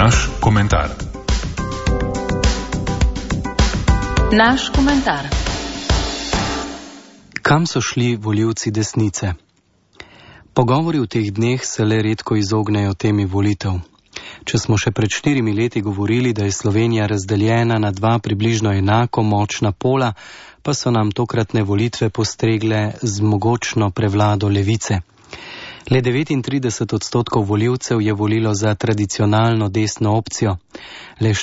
Naš komentar. Naš komentar. Kam so šli volivci desnice? Pogovori v teh dneh se le redko izognejo temi volitev. Če smo še pred 4 leti govorili, da je Slovenija razdeljena na 2 približno enako močna pola, pa so nam tokratne volitve postregle z mogočno prevlado levice. Le 39% volivcev je volilo za tradicionalno desno opcijo, le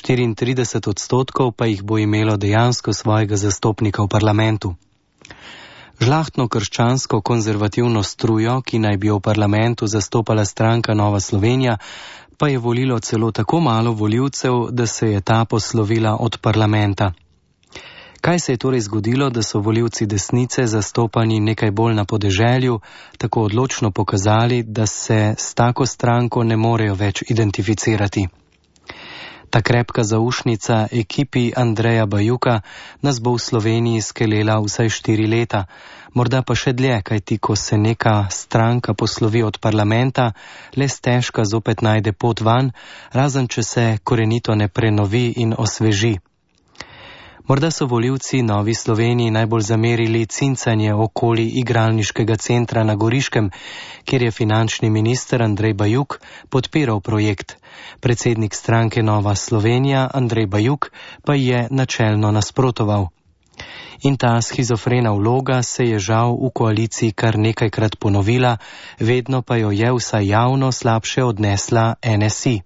34% pa jih bo imelo dejansko svojega zastopnika v parlamentu. Žlahtno krščansko konzervativno strujo, ki naj bi jo v parlamentu zastopala stranka Nova Slovenija, pa je volilo celo tako malo volivcev, da se je ta poslovila od parlamenta. Kaj se je torej zgodilo, da so volivci desnice zastopani nekaj bolj na podeželju tako odločno pokazali, da se s tako stranko ne morejo več identificirati? Ta krepka zaušnica ekipi Andreja Bajuka nas bo v Sloveniji skelela vsaj 4 leta, morda pa še dlje, kajti ko se neka stranka poslovi od parlamenta, le stežka zopet najde pot van, razen če se korenito ne prenovi in osveži. Morda so volivci Novi Sloveniji najbolj zamerili cincanje okoli igralniškega centra na Goriškem, kjer je finančni minister Andrej Bajuk podpiral projekt. Predsednik stranke Nova Slovenija Andrej Bajuk pa je načelno nasprotoval. In ta schizofrena vloga se je žal v koaliciji kar nekajkrat ponovila, vedno pa jo je vsaj javno slabše odnesla NSI.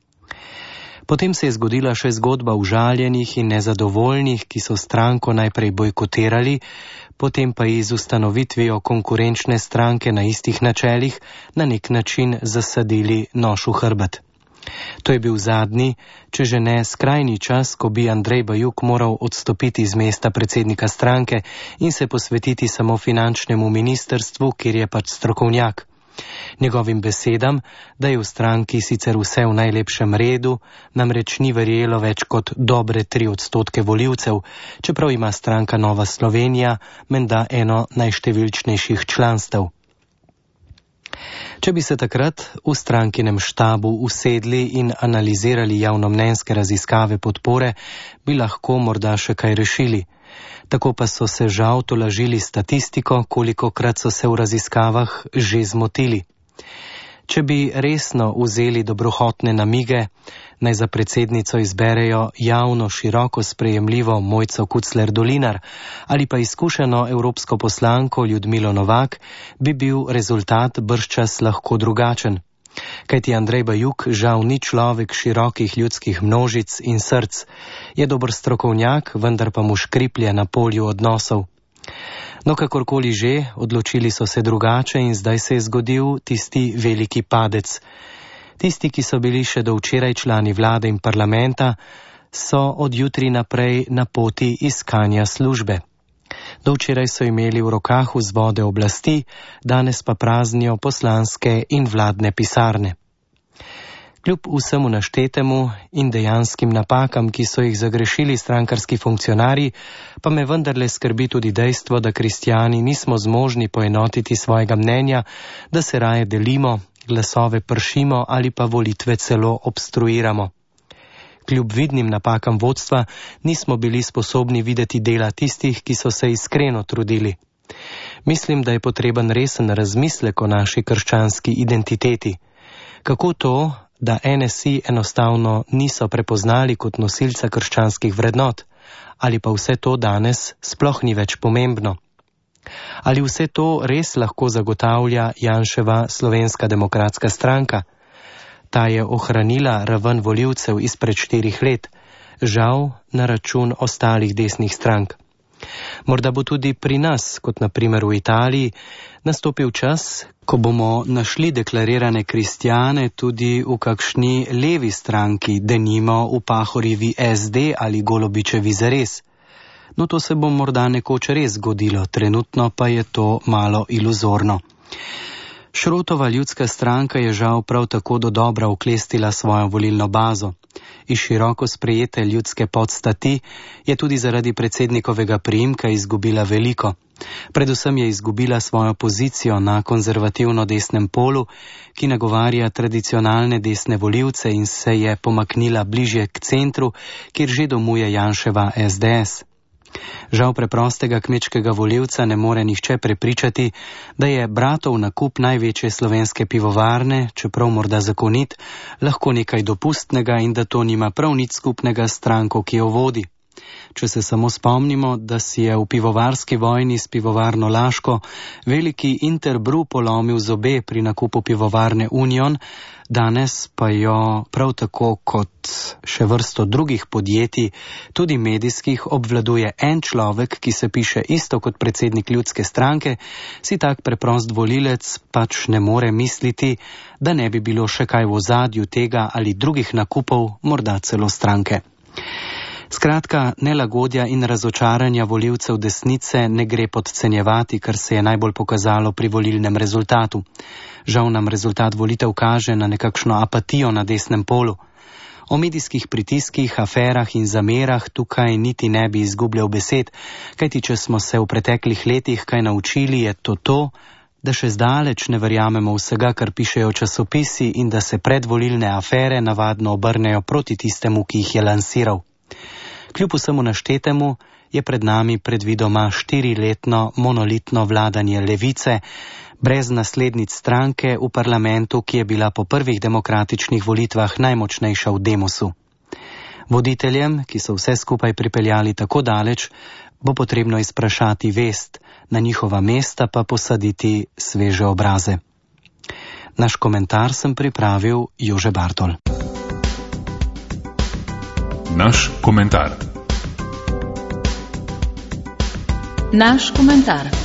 Potem se je zgodila še zgodba užaljenih in nezadovoljnih, ki so stranko najprej bojkotirali, potem pa ji z ustanovitvijo konkurenčne stranke na istih načelih na nek način zasadili nož v hrbet. To je bil zadnji, če že ne skrajni čas, ko bi Andrej Bajuk moral odstopiti z mesta predsednika stranke in se posvetiti samo finančnemu ministrstvu, kjer je pač strokovnjak. Njegovim besedam, da je v stranki sicer vse v najlepšem redu, namreč ni verjelo več kot dobre 3% volivcev, čeprav ima stranka Nova Slovenija menda eno najštevilčnejših članstev. Če bi se takrat v strankinem štabu usedli in analizirali javnomnenjske raziskave podpore, bi lahko morda še kaj rešili. Tako pa so se žal tolažili statistiko, kolikokrat so se v raziskavah že zmotili. Če bi resno vzeli dobrohotne namige, naj za predsednico izberejo javno široko sprejemljivo Mojco Kucler Dolinar ali pa izkušeno evropsko poslanko Ljudmilo Novak, bi bil rezultat bržčas lahko drugačen. Kajti Andrej Bajuk žal ni človek širokih ljudskih množic in src, je dober strokovnjak, vendar pa mu škriplje na polju odnosov. No, kakorkoli že, odločili so se drugače in zdaj se je zgodil tisti veliki padec. Tisti, ki so bili še do včeraj člani vlade in parlamenta, so od jutri naprej na poti iskanja službe. Do včeraj so imeli v rokah vzvode oblasti, danes pa praznijo poslanske in vladne pisarne. Kljub vsemu naštetemu in dejanskim napakam, ki so jih zagrešili strankarski funkcionarji, pa me vendarle skrbi tudi dejstvo, da kristjani nismo zmožni poenotiti svojega mnenja, da se raje delimo, glasove pršimo ali pa volitve celo obstruiramo. Kljub vidnim napakam vodstva nismo bili sposobni videti dela tistih, ki so se iskreno trudili. Mislim, da je potreben resen razmislek o naši krščanski identiteti. Kako to, da NSI enostavno niso prepoznali kot nosilca krščanskih vrednot? Ali pa vse to danes sploh ni več pomembno? Ali vse to res lahko zagotavlja Janševa Slovenska demokratska stranka? Ta je ohranila raven volivcev izpred 4 let, žal na račun ostalih desnih strank. Morda bo tudi pri nas, kot na primer v Italiji, nastopil čas, ko bomo našli deklarirane kristjane tudi v kakšni levi stranki, denimo v Pahorjevi SD ali Golobičevi Zares. No, to se bo morda nekoč res zgodilo, trenutno pa je to malo iluzorno. Šrotova ljudska stranka je žal prav tako dodobra oklestila svojo volilno bazo. Iz široko sprejete ljudske podstati je tudi zaradi predsednikovega priimka izgubila veliko. Predvsem je izgubila svojo pozicijo na konzervativno desnem polu, ki nagovarja tradicionalne desne volivce in se je pomaknila bližje k centru, kjer že domuje Janševa SDS. Žal preprostega kmečkega volivca ne more nihče prepričati, da je bratov nakup največje slovenske pivovarne, čeprav morda zakonit, lahko nekaj dopustnega in da to nima prav nič skupnega s stranko, ki jo vodi. Če se samo spomnimo, da si je v pivovarski vojni s pivovarno Laško veliki Interbrew polomil zobe pri nakupu pivovarne Union, danes pa jo prav tako kot še vrsto drugih podjetij, tudi medijskih, obvladuje en človek, ki se piše isto kot predsednik ljudske stranke, si tak preprost volilec pač ne more misliti, da ne bi bilo še kaj v ozadju tega ali drugih nakupov, morda celo stranke. Skratka, nelagodja in razočaranja volivcev desnice ne gre podcenjevati, kar se je najbolj pokazalo pri volilnem rezultatu. Žal nam rezultat volitev kaže na nekakšno apatijo na desnem polu. O medijskih pritiskih, aferah in zamerah tukaj niti ne bi izgubljal besed, kajti če smo se v preteklih letih kaj naučili, je to, da še zdaleč ne verjamemo vsega, kar pišejo časopisi in da se predvolilne afere navadno obrnejo proti tistemu, ki jih je lansiral. Kljub vsemu naštetemu je pred nami predvidoma 4-letno monolitno vladanje levice, brez naslednic stranke v parlamentu, ki je bila po prvih demokratičnih volitvah najmočnejša v demosu. Voditeljem, ki so vse skupaj pripeljali tako daleč, bo potrebno izprašati vest, na njihova mesta pa posaditi sveže obraze. Naš komentar sem pripravil Jože Bartol. Naš komentar. Naš komentar.